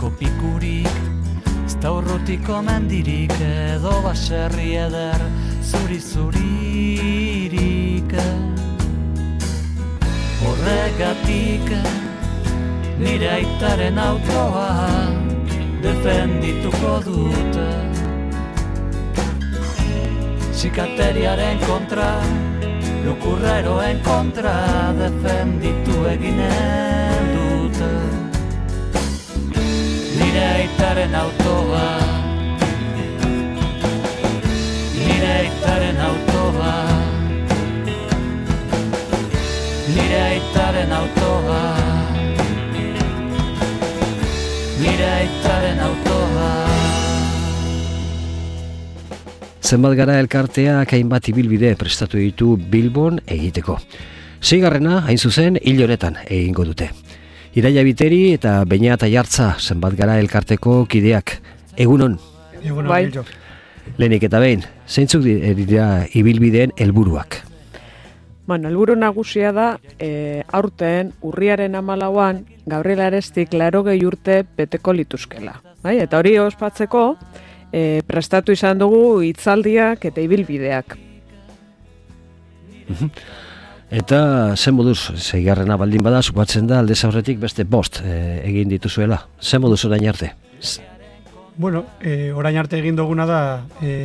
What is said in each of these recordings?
pikurik, ez da urrutiko mendirik, edo baserri eder zuri-zuririk. Horregatik nire aitaren autoa defendituko dut. Sikateriaren kontra, lukurreroen kontra defenditu eginen dut. Nire aitaren autoa, nire aitaren autoa, nire aitaren autoa, nire aitaren autoa. Zenbat gara elkarteak hainbat ibilbide prestatu ditu Bilbon egiteko. 6. hain zuzen hil honetan egingo dute. Iraia Biteri eta Beñat Aiartza zenbat gara elkarteko kideak. Egunon. Egunon, Bai. Biltxo. Lehenik eta behin, zeintzuk dira ibilbideen helburuak? Bueno, helburu nagusia da, aurten urriaren 14an Gabriel Arestik 80 urte beteko lituzkela. Bai? Eta hori ospatzeko, prestatu izan dugu hitzaldiak eta ibilbideak. Eta zen moduz, 6. baldin bada, supatzen da aldez aurretik beste 5 egin dituzuela. Zen moduz orain arte? Bueno, orain arte egin duguna da,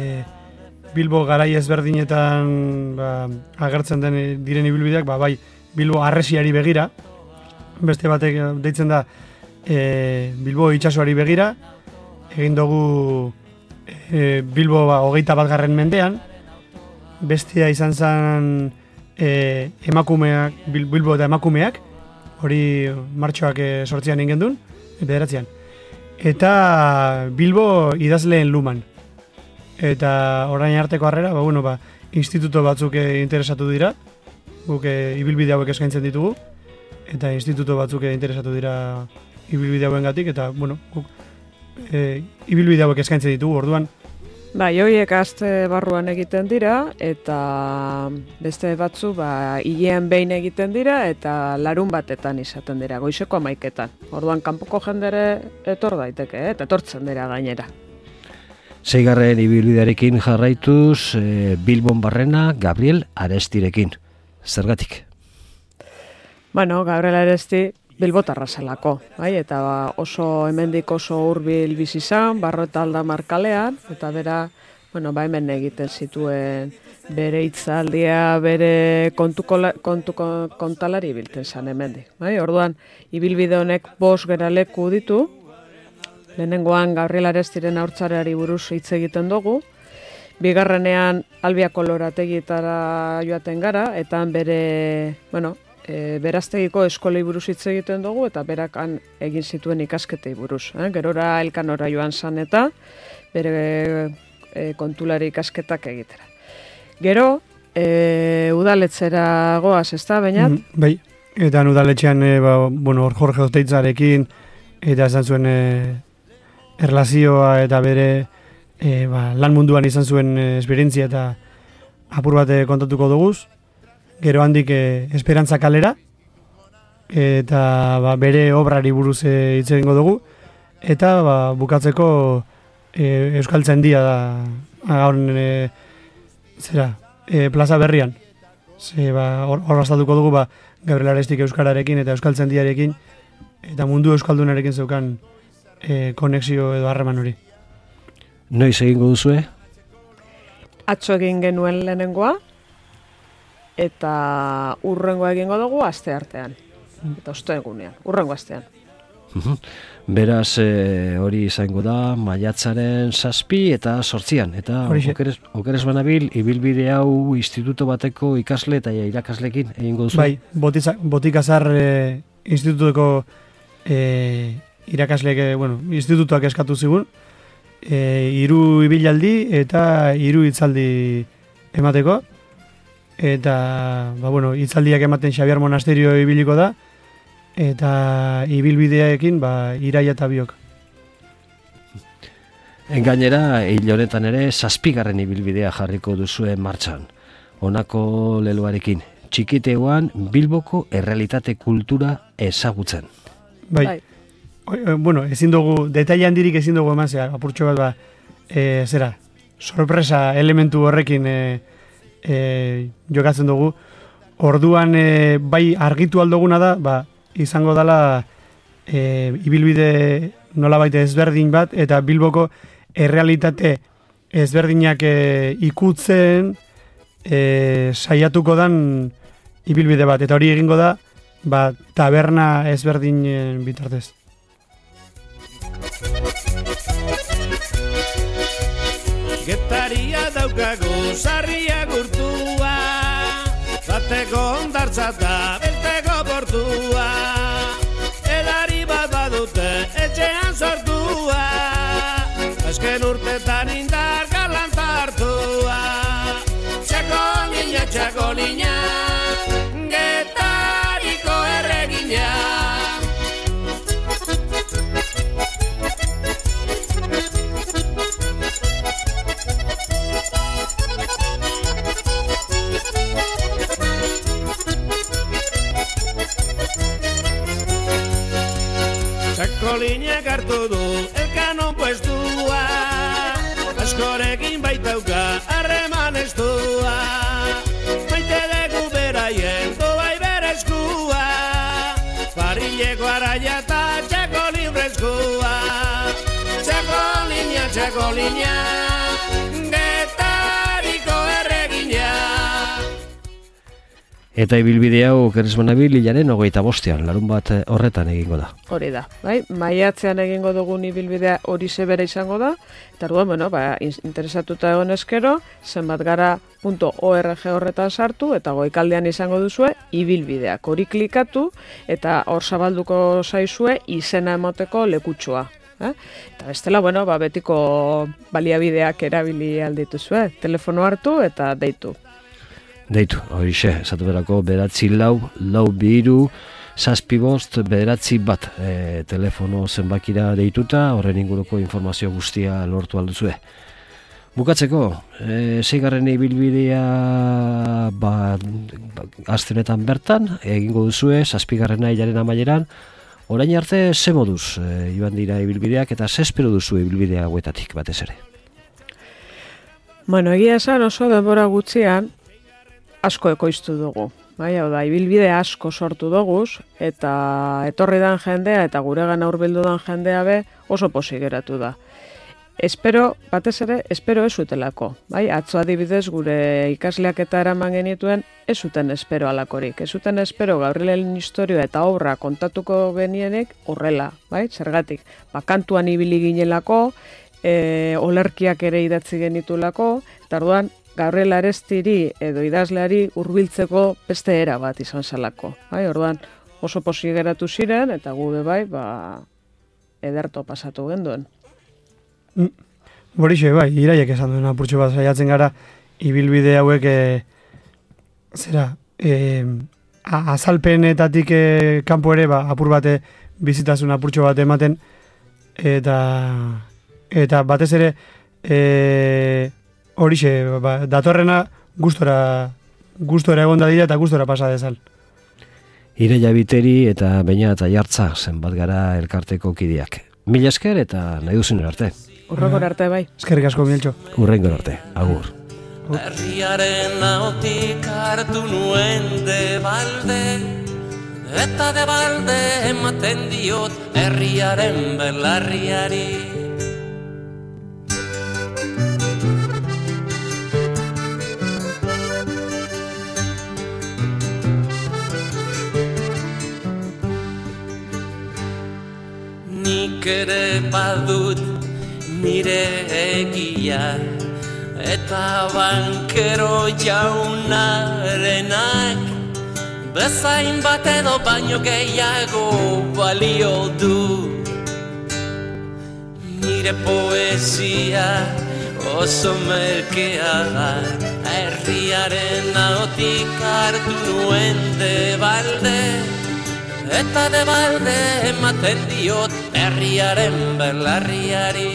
Bilbo garai ezberdinetan agertzen diren ibilbideak, bai, Bilbo harresiari begira, beste batek deitzen da Bilbo itsasoari begira, egin dugu Bilbo 21. mendean, bestea izan zen emakumeak, Bilbo eta emakumeak, hori martxoak 8an egin duen, 9an. Eta Bilbo idazleen luman. Eta orain arteko harrera, instituto batzuk interesatu dira, guk ibilbide hauek eskaintzen ditugu, eta instituto batzuk interesatu dira ibilbide hauengatik, eta guk ibilbide hauek eskaintzen ditugu, orduan. Bai, horiek aste barruan egiten dira, eta beste batzu hilean behin egiten dira, eta larun batetan izaten dira, goizeko 11etan. Orduan, kanpoko jendere etor daiteke, eta etortzen dira gainera. 6. ibilbidearekin jarraituz, Bilbon barrena Gabriel Arestirekin. Zergatik? Bueno, Gabriel Aresti bilbotarra zelako, bai? Eta oso hemendik oso hurbil bizi izan, Barrota Aldamar kalean, eta bera, hemen egiten zituen bere hitzaldia, bere kontalari biltzen zen hemendik, bai? Orduan, ibilbide honek 5 geraleku ditu. Lehenengoan Gabriel Arestiren haurtzaroari buruz hitz egiten dugu. Bigarrenean Albiako lorategietara joaten gara, eta bere, beraztegiko eskolei buruz hitz egiten dugu, eta berakan egin zituen ikasketei buruz. Gerora Elkanora joan zan eta bere kontulari ikasketak egitera. Gero, udaletzera goaz, ez da, Beñat? Bai, eta udaletxean, hor Jorge Oteitzarekin, eta esan zuen erlazioa eta bere lan munduan izan zuen esperientzia eta apur bat kontatuko duguz. Gero handik Esperantza kalera, eta bere obrari buruz hitz egingo dugu, eta bukatzeko Euskaltzaindia da gaurren plaza berrian. Hor bastatuko dugu Gabriel Arestik euskararekin eta Euskaltzaindiarekin eta mundu euskaldunarekin zeukan konexio edo harreman hori. Noiz egingo duzue? Atzo egin genuen lehenengoa, eta urrengoa egingo dugu aste artean. Eta ostegunean, urrengo astean. Beraz, hori izango da, maiatzaren 7 eta 8an. Eta okeres banabil, ibilbide hau instituto bateko ikasle eta irakaslekin egingo duzu? Bai, Botikazar institutuko irakasleek, institutuak eskatu zigun, 3 ibilaldi eta 3 hitzaldi emateko. Eta, hitzaldiak ematen Xabier Monasterio ibiliko da, eta ibilbideekin, Iraia eta biok. Gainera, hil honetan ere, 7. ibilbidea jarriko duzuen martxan. Honako leloarekin, txikiteoan Bilboko errealitate kultura ezagutzen. Bai. bueno, ezin dugu, detaile handirik ezin dugu eman, zera, apurtxo bat, zera, sorpresa elementu horrekin jokatzen dugu. Orduan, bai argitu aldoguna da, izango dela ibilbide nolabait ezberdin bat, eta Bilboko errealitate ezberdinak ikutzen saiatuko dan ibilbide bat, eta hori egingo da, taberna ezberdinen bitartez. Getaria daukagu sarria gurtua, bateko ondartza da belteko portua, edari bat badute etxean sortua, azken urtetan indar galanta hartua. Txako niña, Getariko erregina. Txakolinak hartu du elkanon puestua, askorekin baitauka harreman estua, maite dugu beraien doai berezkua, parileko araia eta txakolin freskua. Txakolina, Getariko erregina. Eta ibilbide hau Keresmanabil hilaren 25, larun bat horretan egingo da. Hori da, bai? Maiatzean egingo dugun ibilbidea hori zebera izango da, eta orduan, interesatuta egon eskero, zenbatgara.org horretan sartu, eta goikaldean izango duzue, ibilbideak hori klikatu, eta hor zabalduko zaizue izena emoteko lekutxoa. Eta bestela, betiko baliabideak erabili aldituzue, telefono hartu eta deitu. Deitu, horixe, esatu berako 944 752 bat telefono zenbakira deituta, horren inguruko informazio guztia lortu alduzue. Bukatzeko, 6. ibilbidea astenetan bertan, egingo duzue, 7. hilaren amaieran, orain arte ze moduz joan dira ibilbideak eta ze espero duzu ibilbidea hauetatik batez ere? Egia esan oso denbora gutxian, asko ekoiztu dugu. Hau da, ibilbide asko sortu doguz, eta etorri dan jendea eta guregan hurbildu dan jendea be oso pozik geratu da. Batez ere, espero ez zutelako. Atzo adibidez gure ikasleak eta eraman genituen ez zuten espero alakorik. Ez zuten espero Gabrielen historia eta obra kontatuko genienek horrela. Zergatik, kantuan ibili ginelako, olerkiak ere idatzi genitulako, eta orduan Gabriel Arestiri edo idazleari hurbiltzeko beste era bat izan zelako. Orduan oso pozik geratu ziren eta gube ederto pasatu genduen. Borixe, iraiek esan duen apurtxo bat saiatzen gara ibilbide hauek azalpenetatik kanpo ere apur bate bizitasun apurtxo bat ematen eta batez ere horixe, datorrena gustora egon da dira eta gustora pasa dezal. Ireia Biteri eta Beñat Aiartza zenbat gara elkarteko kideak. Mila esker eta nahi duzun arte. Urrengor arte bai. Eskerrik asko, Mieltxo. Urrengor arte, agur. Herriaren ahotik hartu nuen de balde, eta de balde ematen diot herriaren belarriari. Nik ere badut nire egia, eta bankero jaunarenak bezain bat edo baino gehiago balio du. Nire poesia oso merkea da, herriaren ahotik hartu nuen de balde, eta de balde ematen diot herriaren belarriari.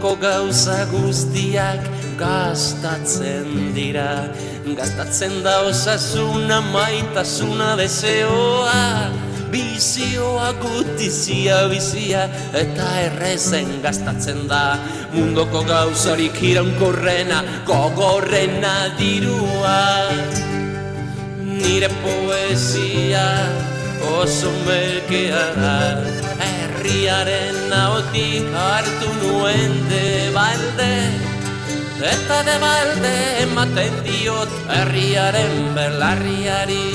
munduko gauza guztiak gastatzen dira. Gastatzen da osasuna, maitasuna, deseoa, bizioa, gutizia, bizia, eta errezen gastatzen da. Munduko gauzarik iraunkorrena, gogorrena dirua. Nire poesia oso merkea da, herriaren ahotik hartu nuen de balde, eta de balde ematen diot herriaren belarriari.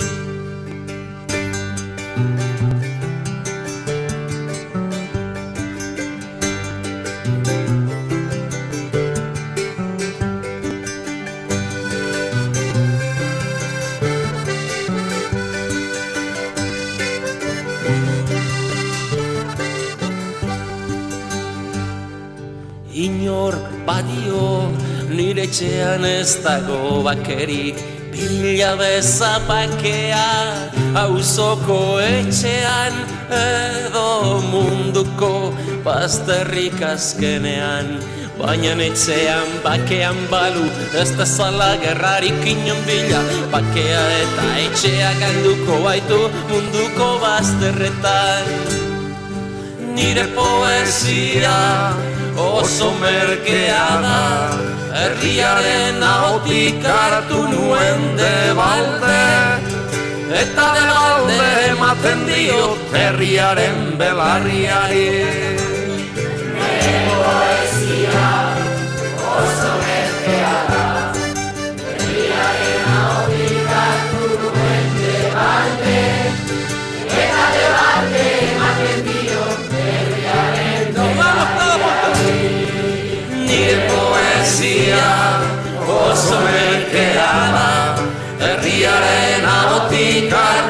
Inork badio nire etxean ez dago bakerik, bila bezapakea auzoko etxean edo munduko bazterrik azkenean. Baina etxean bakean balu ez da zala gerrarik inon bila, bakea eta etxea galduko baitu munduko bazterretan. Nire poesia oso merkea da, herriaren ahotik hartu nuen de balde, eta de balde ematen diot herriaren belarriari. Nire poesia oso merkea da, herriaren ahotik hartu nuen de balde, eta de balde ematen diot herriaren belarriari. Nire poesia oso merkea da, herriaren ahotik